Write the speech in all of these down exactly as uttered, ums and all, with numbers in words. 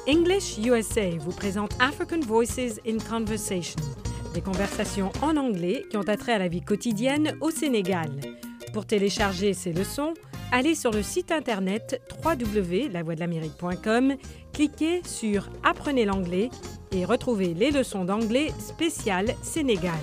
English U S A vous présente African Voices in Conversation, des conversations en anglais qui ont attrait à la vie quotidienne au Sénégal. Pour télécharger ces leçons, allez sur le site internet w w w point la voix de l'amérique point com, cliquez sur « Apprenez l'anglais » et retrouvez les leçons d'anglais spéciales Sénégal.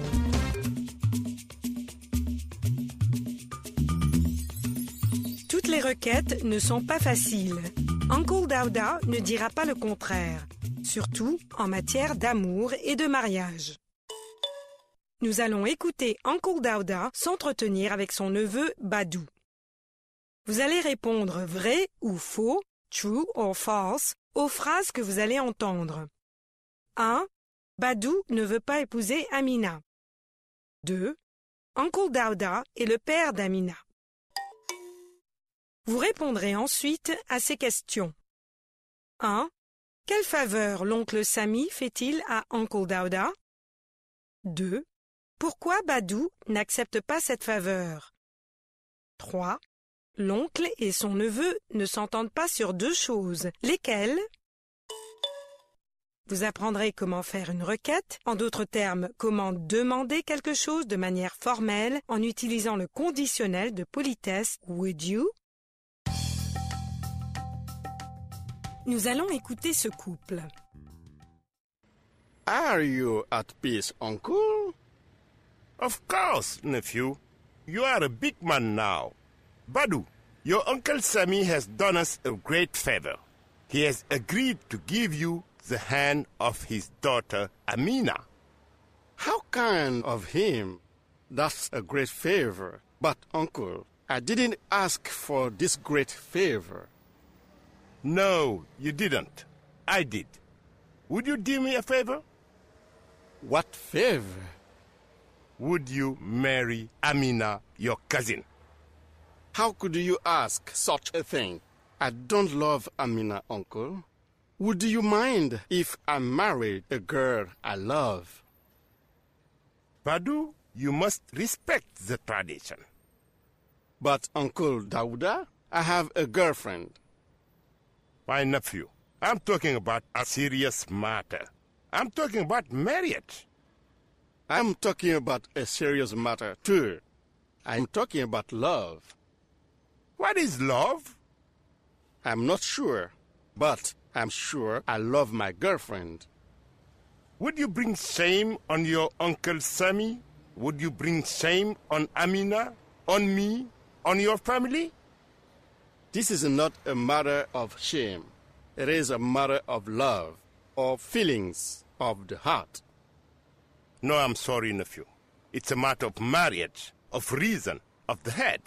Toutes les requêtes ne sont pas faciles. Uncle Daouda ne dira pas le contraire, surtout en matière d'amour et de mariage. Nous allons écouter Uncle Daouda s'entretenir avec son neveu Badou. Vous allez répondre vrai ou faux, true or false, aux phrases que vous allez entendre. un. Badou ne veut pas épouser Amina. deux. Uncle Daouda est le père d'Amina. Vous répondrez ensuite à ces questions. un. Quelle faveur l'oncle Sami fait-il à Uncle Daouda? deux. Pourquoi Badou n'accepte pas cette faveur? trois. L'oncle et son neveu ne s'entendent pas sur deux choses. Lesquelles? Vous apprendrez comment faire une requête, en d'autres termes, comment demander quelque chose de manière formelle en utilisant le conditionnel de politesse « would you ». Nous allons écouter ce couple. Are you at peace, uncle? Of course, nephew. You are a big man now. Badou, your Uncle Sami has done us a great favor. He has agreed to give you the hand of his daughter, Amina. How kind of him. That's a great favor. But, uncle, I didn't ask for this great favor. No, you didn't. I did. Would you do me a favor? What favor? Would you marry Amina, your cousin? How could you ask such a thing? I don't love Amina, uncle. Would you mind if I married a girl I love? Badou, you must respect the tradition. But, Uncle Daouda, I have a girlfriend. My nephew, I'm talking about a serious matter. I'm talking about marriage. I'm talking about a serious matter, too. I'm talking about love. What is love? I'm not sure, but I'm sure I love my girlfriend. Would you bring shame on your Uncle Sami? Would you bring shame on Amina, on me, on your family? This is not a matter of shame. It is a matter of love, or feelings of the heart. No, I'm sorry, nephew. It's a matter of marriage, of reason, of the head.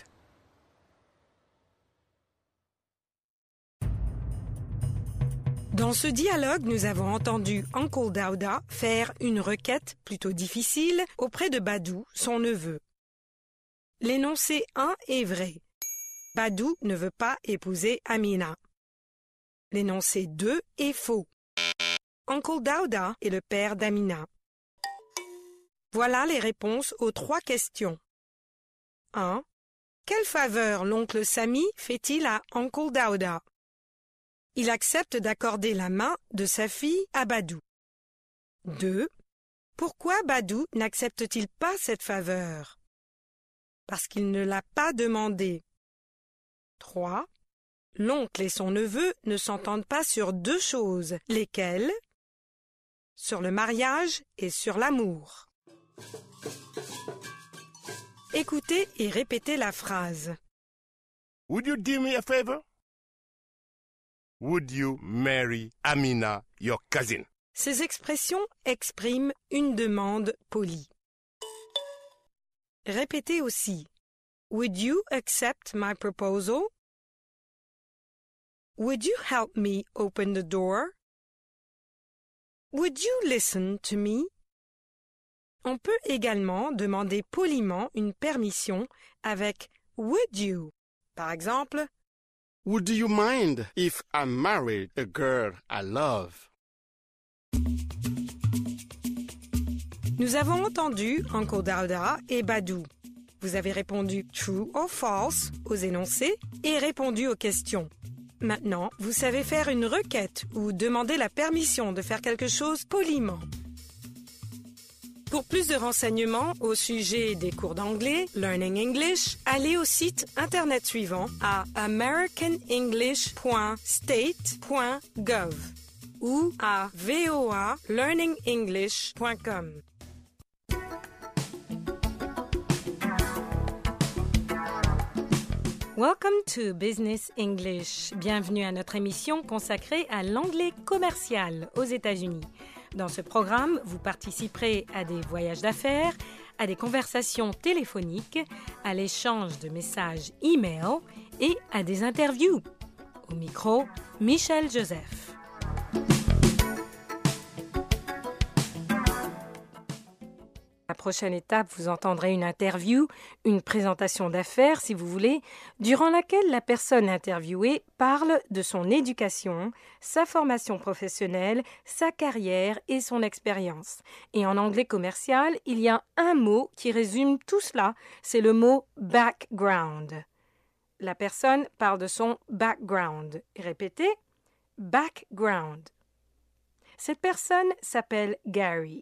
Dans ce dialogue, nous avons entendu Uncle Daouda faire une requête plutôt difficile auprès de Badou, son neveu. L'énoncé un est vrai. Badou ne veut pas épouser Amina. L'énoncé deux est faux. Uncle Daouda est le père d'Amina. Voilà les réponses aux trois questions. un. Quelle faveur l'oncle Sami fait-il à Uncle Daouda? Il accepte d'accorder la main de sa fille à Badou. deux. Pourquoi Badou n'accepte-t-il pas cette faveur? Parce qu'il ne l'a pas demandée. trois. L'oncle et son neveu ne s'entendent pas sur deux choses. Lesquelles? Sur le mariage et sur l'amour. Écoutez et répétez la phrase. Would you do me a favor? Would you marry Amina, your cousin? Ces expressions expriment une demande polie. Répétez aussi. Would you accept my proposal? Would you help me open the door? Would you listen to me? On peut également demander poliment une permission avec would you. Par exemple, Would you mind if I married a girl I love? Nous avons entendu Uncle Daouda et Badou. Vous avez répondu true or false aux énoncés et répondu aux questions. Maintenant, vous savez faire une requête ou demander la permission de faire quelque chose poliment. Pour plus de renseignements au sujet des cours d'anglais, Learning English, allez au site internet suivant à american english point state point gov ou à voa learning english point com. Welcome to Business English. Bienvenue à notre émission consacrée à l'anglais commercial aux États-Unis. Dans ce programme, vous participerez à des voyages d'affaires, à des conversations téléphoniques, à l'échange de messages e-mail et à des interviews. Au micro, Michel Joseph. La prochaine étape, vous entendrez une interview, une présentation d'affaires, si vous voulez, durant laquelle la personne interviewée parle de son éducation, sa formation professionnelle, sa carrière et son expérience. Et en anglais commercial, il y a un mot qui résume tout cela, c'est le mot « background ». La personne parle de son « background ». Répétez, « background ». Cette personne s'appelle Gary.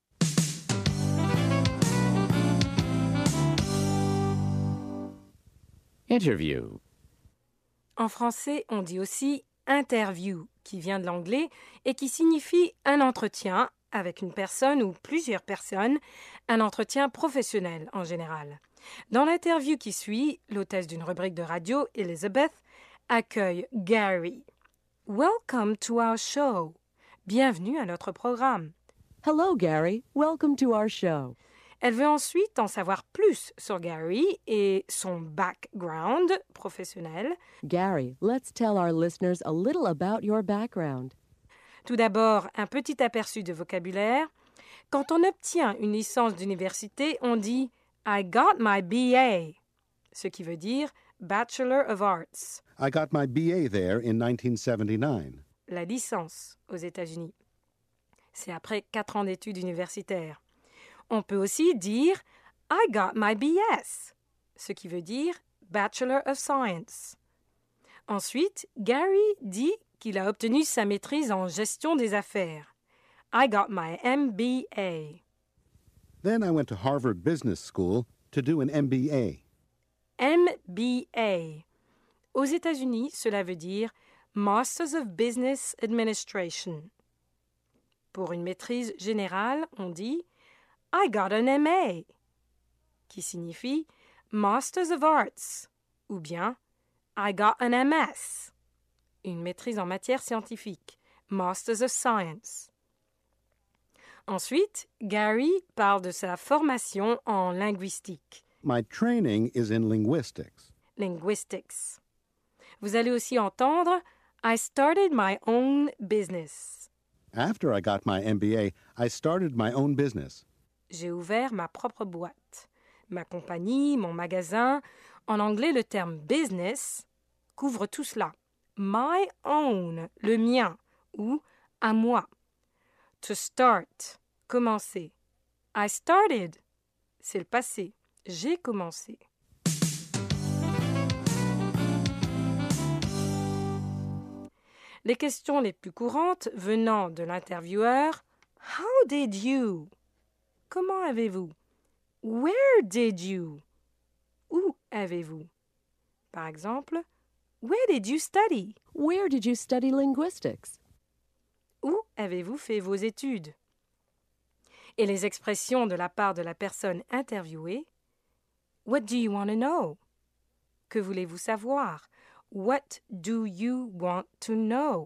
Interview. En français, on dit aussi « interview » qui vient de l'anglais et qui signifie un entretien avec une personne ou plusieurs personnes, un entretien professionnel en général. Dans l'interview qui suit, l'hôtesse d'une rubrique de radio, Elizabeth, accueille Gary. « Welcome to our show ». Bienvenue à notre programme. Hello, Gary. Welcome to our show. Elle veut ensuite en savoir plus sur Gary et son background professionnel. Gary, let's tell our listeners a little about your background. Tout d'abord, un petit aperçu de vocabulaire. Quand on obtient une licence d'université, on dit « I got my B A », ce qui veut dire « Bachelor of Arts ». I got my B A there in nineteen seventy-nine. La licence aux États-Unis. C'est après quatre ans d'études universitaires. On peut aussi dire « I got my B S », ce qui veut dire « Bachelor of Science ». Ensuite, Gary dit qu'il a obtenu sa maîtrise en gestion des affaires. « I got my M B A ». Then I went to Harvard Business School to do an M B A. M B A. Aux États-Unis, cela veut dire « Masters of Business Administration ». Pour une maîtrise générale, on dit I got an M A, qui signifie Masters of Arts, ou bien I got an M S, une maîtrise en matière scientifique, Masters of Science. Ensuite, Gary parle de sa formation en linguistique. My training is in linguistics. Linguistics. Vous allez aussi entendre I started my own business. After I got my M B A, I started my own business. J'ai ouvert ma propre boîte, ma compagnie, mon magasin. En anglais, le terme « business » couvre tout cela. « My own », le mien, ou « à moi ». « To start », commencer. « I started », c'est le passé. J'ai commencé. Les questions les plus courantes venant de l'intervieweur « How did you ?» Comment avez-vous? Where did you? Où avez-vous? Par exemple, where did you study? Where did you study linguistics? Où avez-vous fait vos études? Et les expressions de la part de la personne interviewée. What do you want to know? Que voulez-vous savoir? What do you want to know?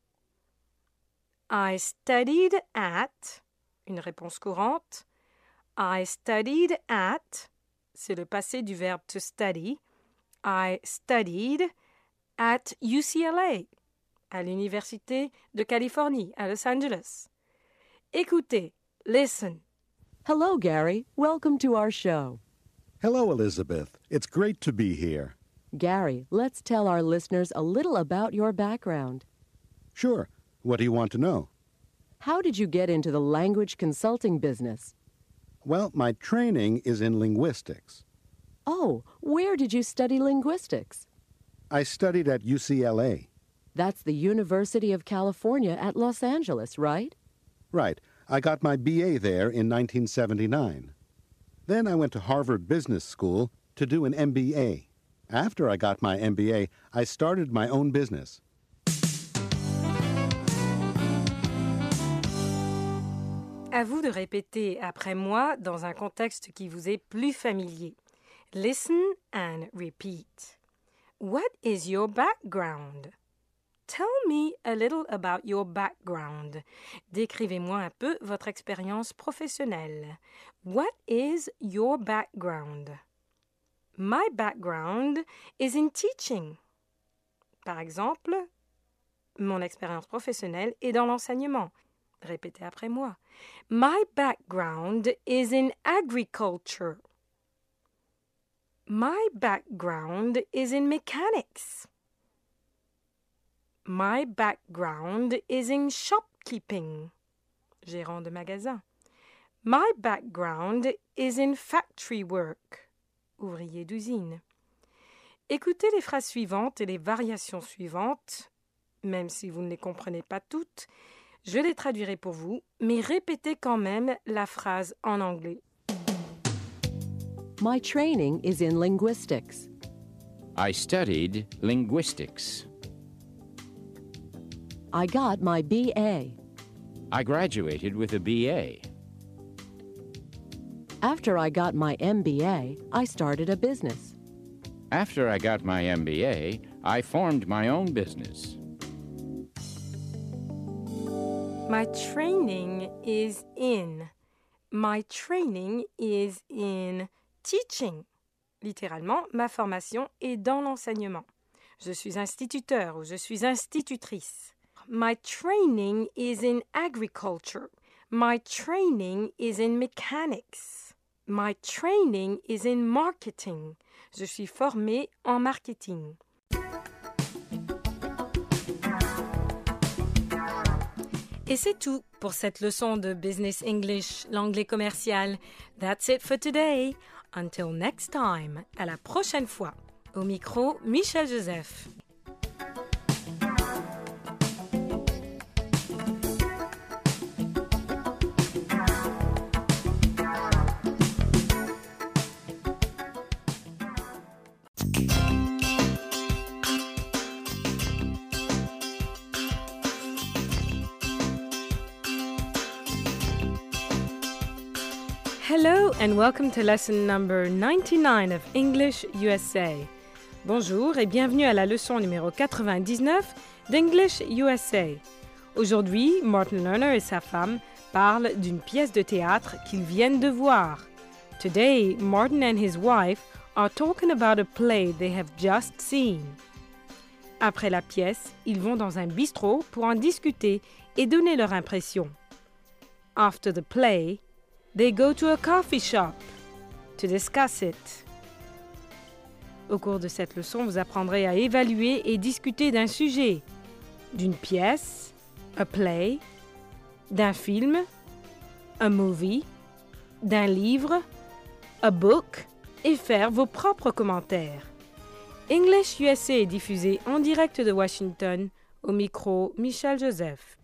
I studied at, une réponse courante. I studied at, c'est le passé du verbe to study. I studied at U C L A, à l'Université de Californie, à Los Angeles. Écoutez, listen. Hello, Gary. Welcome to our show. Hello, Elizabeth. It's great to be here. Gary, let's tell our listeners a little about your background. Sure. What do you want to know? How did you get into the language consulting business? Well, my training is in linguistics. Oh, where did you study linguistics? I studied at U C L A. That's the University of California at Los Angeles, right? Right. I got my B A there in nineteen seventy-nine. Then I went to Harvard Business School to do an M B A. After I got my M B A, I started my own business. À vous de répéter après moi dans un contexte qui vous est plus familier. Listen and repeat. What is your background? Tell me a little about your background. Décrivez-moi un peu votre expérience professionnelle. What is your background? My background is in teaching. Par exemple, mon expérience professionnelle est dans l'enseignement. Répétez après moi. My background is in agriculture. My background is in mechanics. My background is in shopkeeping. Gérant de magasin. My background is in factory work. Ouvrier d'usine. Écoutez les phrases suivantes et les variations suivantes, même si vous ne les comprenez pas toutes. Je les traduirai pour vous, mais répétez quand même la phrase en anglais. My training is in linguistics. I studied linguistics. I got my B A. I graduated with a B A. After I got my M B A, I started a business. After I got my M B A, I formed my own business. My training is in. My training is in teaching. Littéralement, ma formation est dans l'enseignement. Je suis instituteur ou je suis institutrice. My training is in agriculture. My training is in mechanics. My training is in marketing. Je suis formée en marketing. Et c'est tout pour cette leçon de Business English, l'anglais commercial. That's it for today. Until next time. À la prochaine fois. Au micro, Michel Joseph. Hello and welcome to lesson number ninety-nine of English U S A. Bonjour et bienvenue à la leçon numéro quatre-vingt-dix-neuf d'English U S A. Aujourd'hui, Martin Lerner et sa femme parlent d'une pièce de théâtre qu'ils viennent de voir. Today, Martin and his wife are talking about a play they have just seen. Après la pièce, ils vont dans un bistrot pour en discuter et donner leur impression. After the play, they go to a coffee shop to discuss it. Au cours de cette leçon, vous apprendrez à évaluer et discuter d'un sujet, d'une pièce, a play, d'un film, a movie, d'un livre, a book, et faire vos propres commentaires. English U S A est diffusé en direct de Washington, au micro Michel Joseph.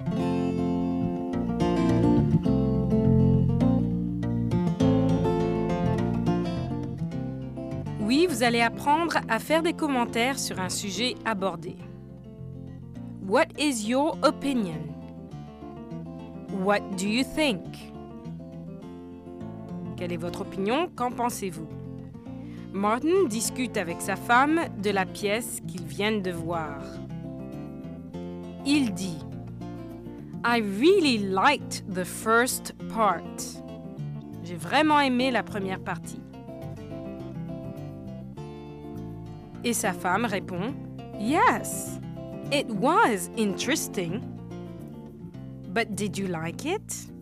Oui, vous allez apprendre à faire des commentaires sur un sujet abordé. What is your opinion? What do you think? Quelle est votre opinion? Qu'en pensez-vous? Martin discute avec sa femme de la pièce qu'ils viennent de voir. Il dit I really liked the first part. J'ai vraiment aimé la première partie. Et sa femme répond Yes, it was interesting. But did you like it?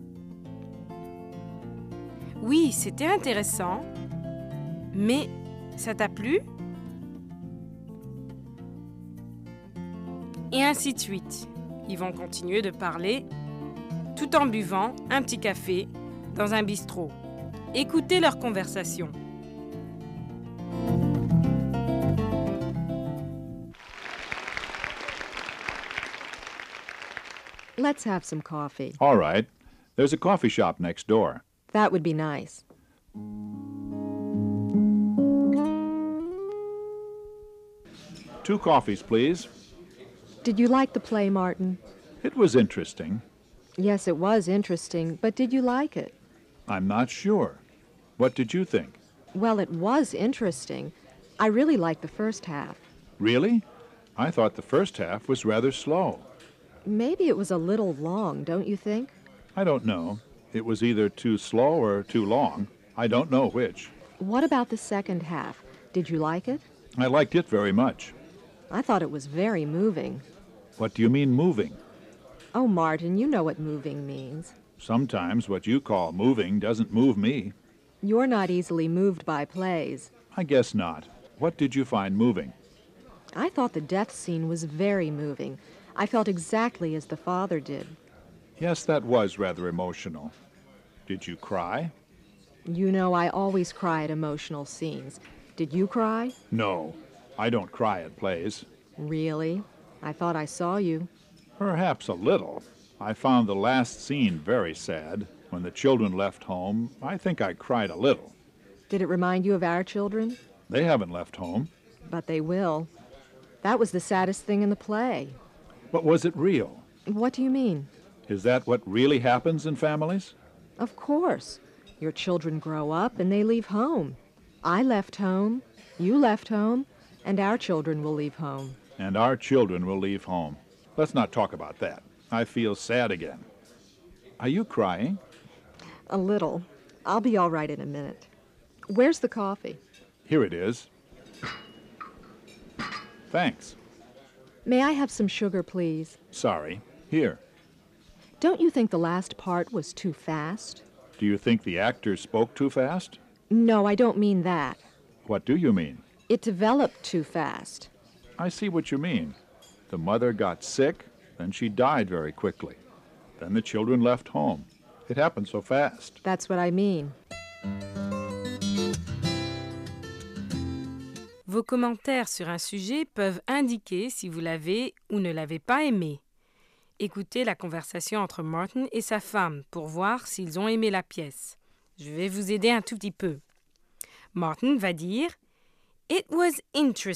Oui, c'était intéressant. Mais ça t'a plu? Et ainsi de suite. Ils vont continuer de parler tout en buvant un petit café dans un bistrot. Écoutez leur conversation. Let's have some coffee. All right. There's a coffee shop next door. That would be nice. Two coffees, please. Did you like the play, Martin? It was interesting. Yes, it was interesting, but did you like it? I'm not sure. What did you think? Well, it was interesting. I really liked the first half. Really? I thought the first half was rather slow. Maybe it was a little long, don't you think? I don't know. It was either too slow or too long. I don't know which. What about the second half? Did you like it? I liked it very much. I thought it was very moving. What do you mean moving? Oh, Martin, you know what moving means. Sometimes what you call moving doesn't move me. You're not easily moved by plays. I guess not. What did you find moving? I thought the death scene was very moving. I felt exactly as the father did. Yes, that was rather emotional. Did you cry? You know, I always cry at emotional scenes. Did you cry? No, I don't cry at plays. Really? I thought I saw you. Perhaps a little. I found the last scene very sad. When the children left home, I think I cried a little. Did it remind you of our children? They haven't left home. But they will. That was the saddest thing in the play. But was it real? What do you mean? Is that what really happens in families? Of course. Your children grow up and they leave home. I left home, you left home, and our children will leave home. And our children will leave home. Let's not talk about that. I feel sad again. Are you crying? A little. I'll be all right in a minute. Where's the coffee? Here it is. Thanks. May I have some sugar, please? Sorry. Here. Don't you think the last part was too fast? Do you think the actors spoke too fast? No, I don't mean that. What do you mean? It developed too fast. I see what you mean. The mother got sick, then she died very quickly. Then the children left home. It happened so fast. That's what I mean. Vos commentaires sur un sujet peuvent indiquer si vous l'avez ou ne l'avez pas aimé. Écoutez la conversation entre Martin et sa femme pour voir s'ils ont aimé la pièce. Je vais vous aider un tout petit peu. Martin va dire « It was interesting ».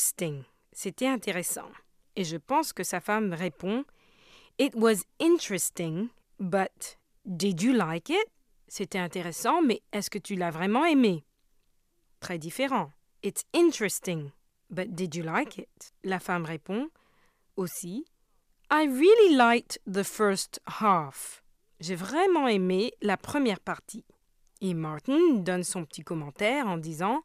C'était intéressant. Et je pense que sa femme répond « It was interesting, but did you like it ?» C'était intéressant, mais est-ce que tu l'as vraiment aimé? Très différent. It's interesting, but did you like it? La femme répond aussi I really liked the first half. J'ai vraiment aimé la première partie. Et Martin donne son petit commentaire en disant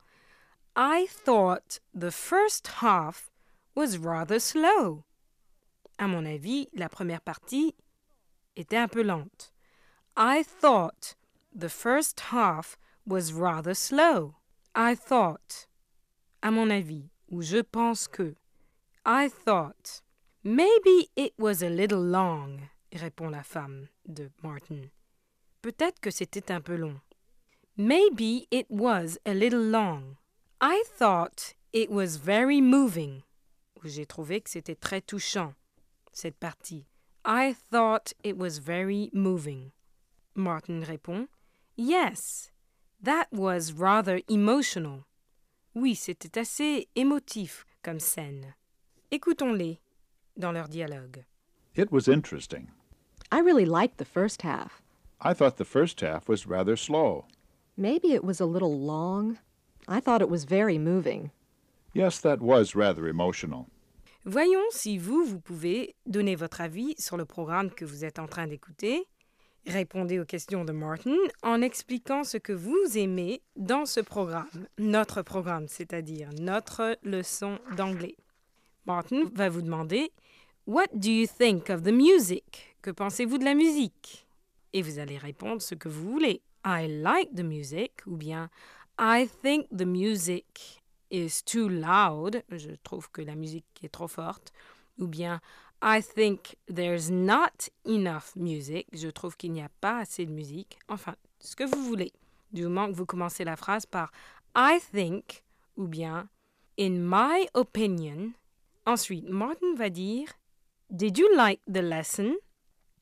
I thought the first half was rather slow. À mon avis, la première partie était un peu lente. I thought the first half was rather slow. I thought. À mon avis, ou je pense que. I thought. Maybe it was a little long, répond la femme de Martin. Peut-être que c'était un peu long. Maybe it was a little long. I thought it was very moving. J'ai trouvé que c'était très touchant, cette partie. I thought it was very moving. Martin répond, Yes, that was rather emotional. Oui, c'était assez émotif comme scène. Écoutons-les dans leur dialogue. It was interesting. I really liked the first half. I thought the first half was rather slow. Maybe it was a little long. I thought it was very moving. Yes, that was rather emotional. Voyons si vous, vous pouvez donner votre avis sur le programme que vous êtes en train d'écouter. Répondez aux questions de Martin en expliquant ce que vous aimez dans ce programme, notre programme, c'est-à-dire notre leçon d'anglais. Martin va vous demander « What do you think of the music ?» Que pensez-vous de la musique? Et vous allez répondre ce que vous voulez. « I like the music » ou bien « I think the music is too loud » Je trouve que la musique est trop forte. Ou bien « I think there's not enough music » Je trouve qu'il n'y a pas assez de musique. Enfin, ce que vous voulez. Du moment que vous commencez la phrase par « I think » ou bien « In my opinion ». Ensuite, Martin va dire « Did you like the lesson ?»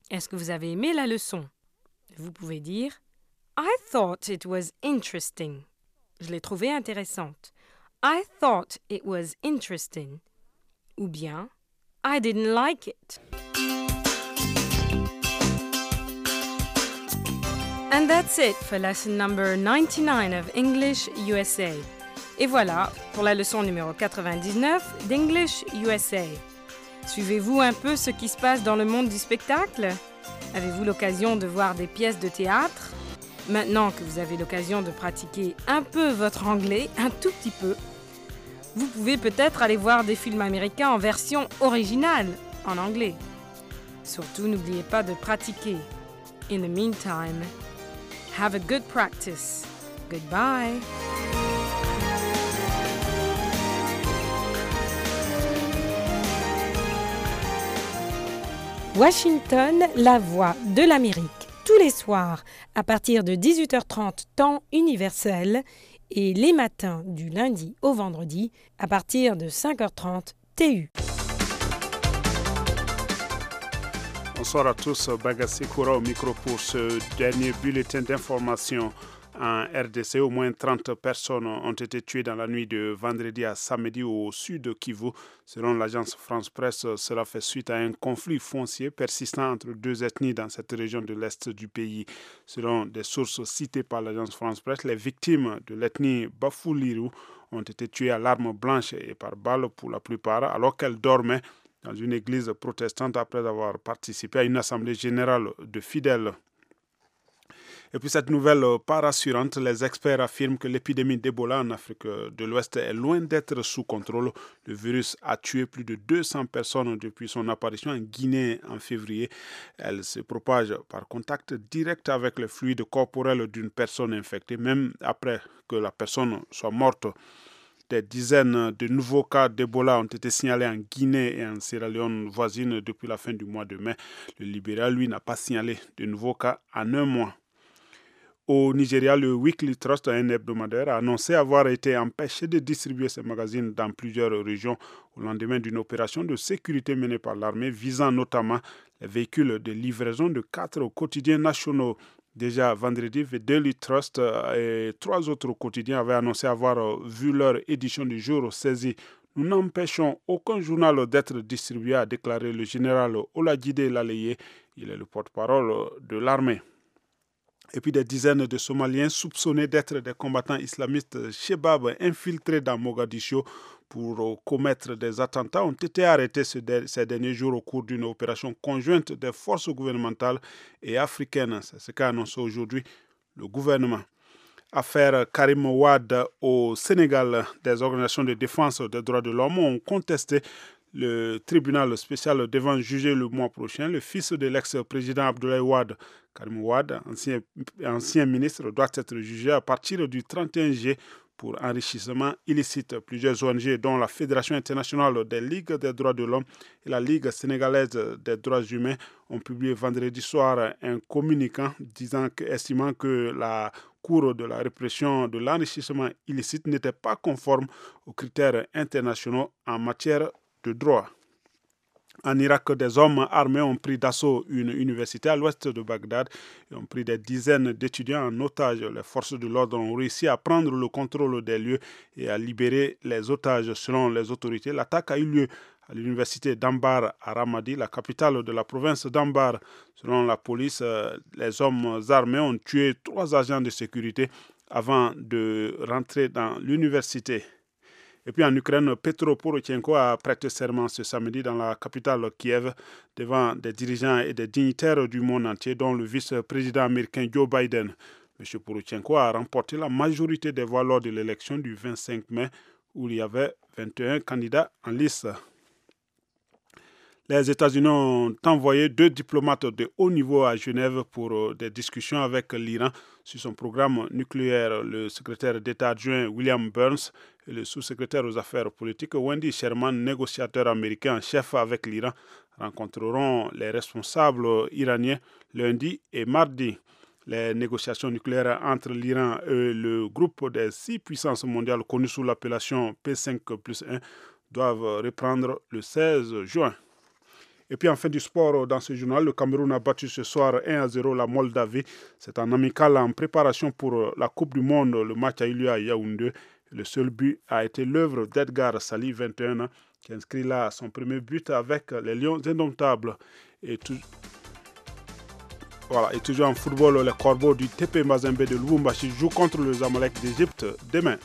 Est-ce que vous avez aimé la leçon? Vous pouvez dire I thought it was interesting. Je l'ai trouvée intéressante. I thought it was interesting. Ou bien I didn't like it. And that's it for lesson number ninety-nine of English U S A. Et voilà pour la leçon numéro quatre-vingt-dix-neuf d'English U S A. Suivez-vous un peu ce qui se passe dans le monde du spectacle? Avez-vous l'occasion de voir des pièces de théâtre? Maintenant que vous avez l'occasion de pratiquer un peu votre anglais, un tout petit peu, vous pouvez peut-être aller voir des films américains en version originale, en anglais. Surtout, n'oubliez pas de pratiquer. In the meantime, have a good practice. Goodbye. Washington, la voix de l'Amérique, tous les soirs à partir de dix-huit heures trente temps universel et les matins du lundi au vendredi à partir de cinq heures trente T U. Bonsoir à tous, Bagassi Koura au micro pour ce dernier bulletin d'information. En R D C, au moins trente personnes ont été tuées dans la nuit de vendredi à samedi au sud de Kivu. Selon l'agence France Presse, cela fait suite à un conflit foncier persistant entre deux ethnies dans cette région de l'est du pays. Selon des sources citées par l'agence France Presse, les victimes de l'ethnie Bafuliru ont été tuées à l'arme blanche et par balle pour la plupart, alors qu'elles dormaient dans une église protestante après avoir participé à une assemblée générale de fidèles. Et puis cette nouvelle pas rassurante, les experts affirment que l'épidémie d'Ebola en Afrique de l'Ouest est loin d'être sous contrôle. Le virus a tué plus de deux cents personnes depuis son apparition en Guinée en février. Elle se propage par contact direct avec le fluide corporel d'une personne infectée, même après que la personne soit morte. Des dizaines de nouveaux cas d'Ebola ont été signalés en Guinée et en Sierra Leone voisine depuis la fin du mois de mai. Le Libéria, lui, n'a pas signalé de nouveaux cas en un mois. Au Nigeria, le Weekly Trust, un hebdomadaire, a annoncé avoir été empêché de distribuer ses magazines dans plusieurs régions au lendemain d'une opération de sécurité menée par l'armée visant notamment les véhicules de livraison de quatre quotidiens nationaux. Déjà vendredi, The Daily Trust et trois autres quotidiens avaient annoncé avoir vu leur édition du jour saisie. Nous n'empêchons aucun journal d'être distribué, a déclaré le général Olajide Laleye. Il est le porte-parole de l'armée. Et puis des dizaines de Somaliens soupçonnés d'être des combattants islamistes Shebab infiltrés dans Mogadiscio pour commettre des attentats ont été arrêtés ces derniers jours au cours d'une opération conjointe des forces gouvernementales et africaines. C'est ce qu'a annoncé aujourd'hui le gouvernement. Affaire Karim Wade au Sénégal, des organisations de défense des droits de l'homme ont contesté le tribunal spécial devant juger le mois prochain le fils de l'ex-président Abdoulaye Wade. Karim Wade, ancien, ancien ministre, doit être jugé à partir du trente et un juillet pour enrichissement illicite. Plusieurs O N G, dont la Fédération internationale des ligues des droits de l'homme et la Ligue sénégalaise des droits humains, ont publié vendredi soir un communiqué disant que, estimant que la Cour de la répression de l'enrichissement illicite n'était pas conforme aux critères internationaux en matière de droit. En Irak, des hommes armés ont pris d'assaut une université à l'ouest de Bagdad et ont pris des dizaines d'étudiants en otage. Les forces de l'ordre ont réussi à prendre le contrôle des lieux et à libérer les otages. Selon les autorités, l'attaque a eu lieu à l'université d'Ambar à Ramadi, la capitale de la province d'Ambar. Selon la police, les hommes armés ont tué trois agents de sécurité avant de rentrer dans l'université. Et puis en Ukraine, Petro Poroshenko a prêté serment ce samedi dans la capitale Kiev devant des dirigeants et des dignitaires du monde entier, dont le vice-président américain Joe Biden. M. Poroshenko a remporté la majorité des voix lors de l'élection du vingt-cinq mai, où il y avait vingt et un candidats en lice. Les États-Unis ont envoyé deux diplomates de haut niveau à Genève pour des discussions avec l'Iran sur son programme nucléaire. Le secrétaire d'État adjoint William Burns et le sous-secrétaire aux affaires politiques Wendy Sherman, négociateur américain en chef avec l'Iran, rencontreront les responsables iraniens lundi et mardi. Les négociations nucléaires entre l'Iran et le groupe des six puissances mondiales connues sous l'appellation P cinq plus un doivent reprendre le seize juin. Et puis en fin du sport, dans ce journal, le Cameroun a battu ce soir un à zéro la Moldavie. C'est un amical en préparation pour la Coupe du Monde. Le match a eu lieu à Yaoundé. Le seul but a été l'œuvre d'Edgar Sali, vingt et un ans, qui inscrit là son premier but avec les Lions indomptables. Et tout... Voilà, et toujours en football, les Corbeaux du T P Mazembe de Lubumbashi jouent contre le Zamalek d'Égypte demain.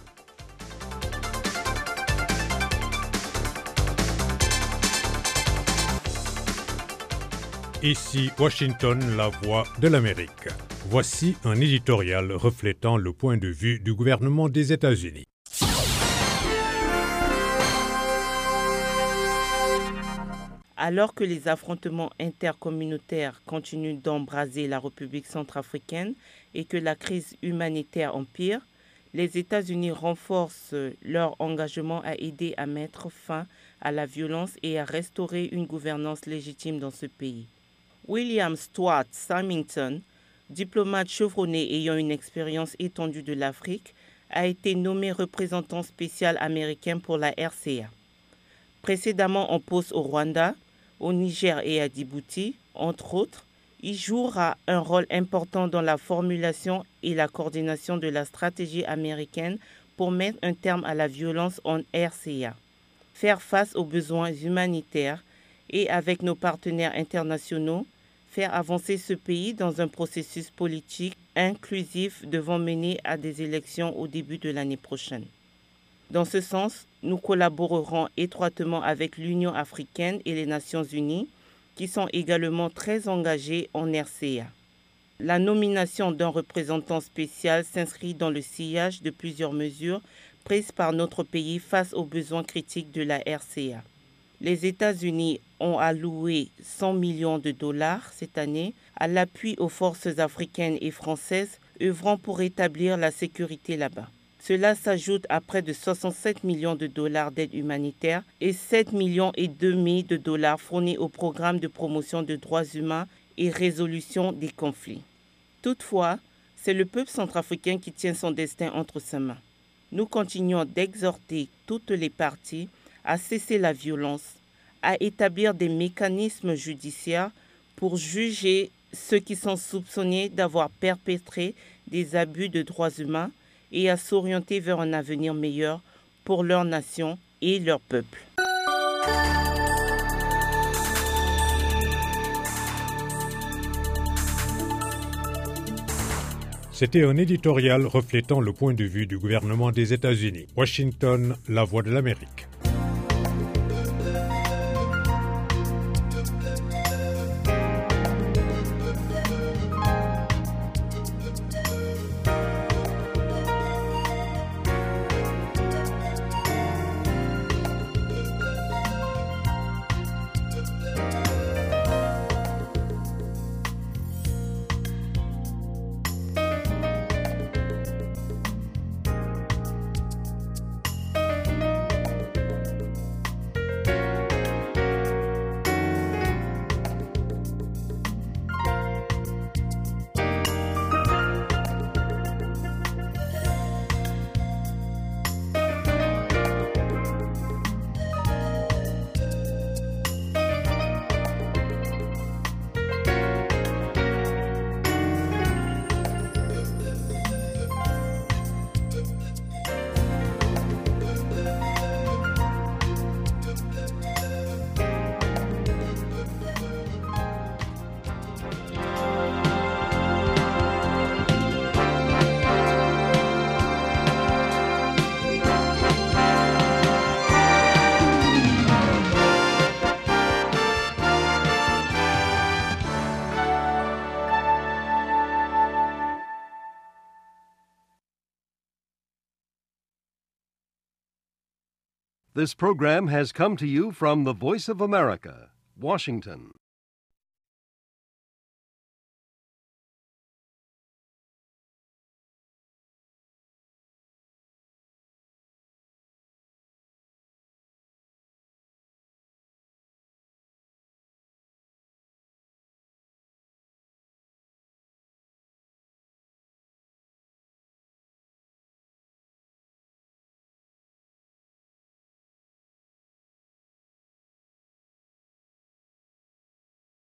Ici Washington, la voix de l'Amérique. Voici un éditorial reflétant le point de vue du gouvernement des États-Unis. Alors que les affrontements intercommunautaires continuent d'embraser la République centrafricaine et que la crise humanitaire empire, les États-Unis renforcent leur engagement à aider à mettre fin à la violence et à restaurer une gouvernance légitime dans ce pays. William Stuart Symington, diplomate chevronné ayant une expérience étendue de l'Afrique, a été nommé représentant spécial américain pour la R C A. Précédemment en poste au Rwanda, au Niger et à Djibouti, entre autres, il jouera un rôle important dans la formulation et la coordination de la stratégie américaine pour mettre un terme à la violence en R C A, faire face aux besoins humanitaires et, avec nos partenaires internationaux, faire avancer ce pays dans un processus politique inclusif devant mener à des élections au début de l'année prochaine. Dans ce sens, nous collaborerons étroitement avec l'Union africaine et les Nations unies, qui sont également très engagés en R C A. La nomination d'un représentant spécial s'inscrit dans le sillage de plusieurs mesures prises par notre pays face aux besoins critiques de la R C A. Les États-Unis ont alloué cent millions de dollars cette année à l'appui aux forces africaines et françaises œuvrant pour rétablir la sécurité là-bas. Cela s'ajoute à près de soixante-sept millions de dollars d'aide humanitaire et sept millions et demi de dollars fournis au programme de promotion des droits humains et résolution des conflits. Toutefois, c'est le peuple centrafricain qui tient son destin entre ses mains. Nous continuons d'exhorter toutes les parties à cesser la violence, à établir des mécanismes judiciaires pour juger ceux qui sont soupçonnés d'avoir perpétré des abus de droits humains et à s'orienter vers un avenir meilleur pour leur nation et leur peuple. C'était un éditorial reflétant le point de vue du gouvernement des États-Unis. Washington, la voix de l'Amérique. This program has come to you from the Voice of America, Washington.